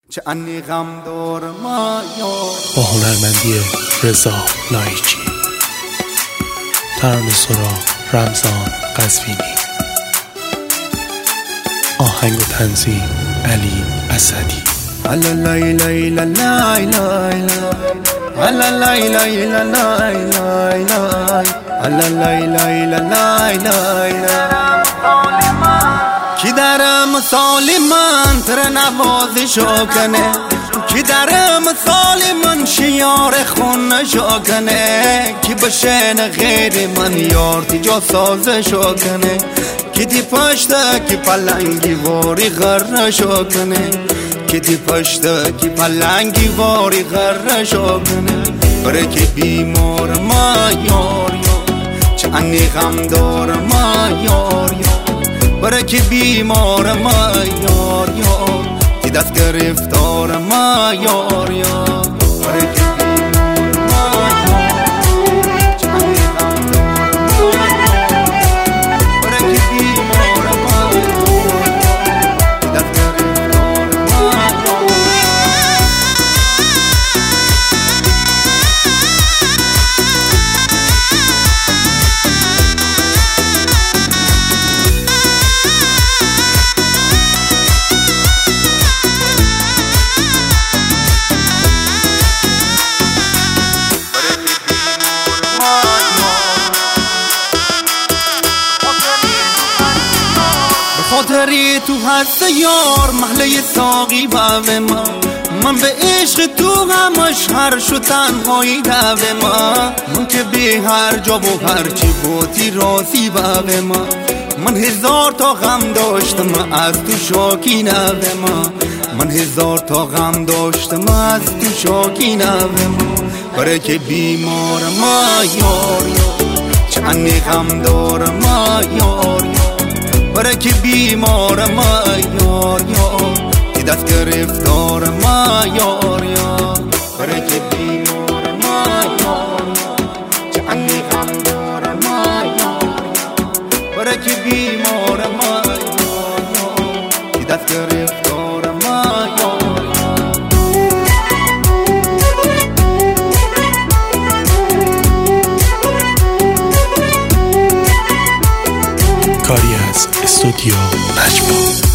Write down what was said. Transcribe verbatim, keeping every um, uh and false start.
چه انی غم دور ما یار. با هنرمندی رضا لایچی، ترانه سرا رمضان قزوینی، آهنگ و تنظیم علی اسدی. الا لای لای لای لای لای الا لای لای لای لای لای الا لای لای لای لای کی در مثال من تر نوازشو کنه، کی در مثال من شیار خونشو کنه، کی بشن غیر من یار تیجا سازشو کنه، کی دی پشت کی پلنگی واری غرشو کنه، کی دی پشت کی پلنگی واری غرشو کنه. برای که بیمار ما یار یار، چه انی غم دار ما یار یار. برای که بیمار ما یار یار، که دست گرفتار ما یار یار. برای که بیمار ما یار، چه انی غم دار ما یار. برای که بیمار ما یار، که دست گرفتار ما یار. خاطری تو هست یار محله ساقی بوه ما، من به عشق تو همش هر شو تنهایی دوه ما. من که به هر جا و هر چی بودی راضی بوه ما، من هزار تا غم داشتم از تو شاکی نوه ما، من هزار تا غم داشتم از تو شاکی نوه ما. برای که بیمار ما یار یار، چه انی غم دار ما یار یار. برای که بیمار ما یار یار، که دست گرفتار ما یار یار. برای که بیمار ما یار یار، چه انی غم دار ما یار یار. برای که بیمار ما یار یار، که دست گرفتار ما یار یار. کاری از استودیو نجوا.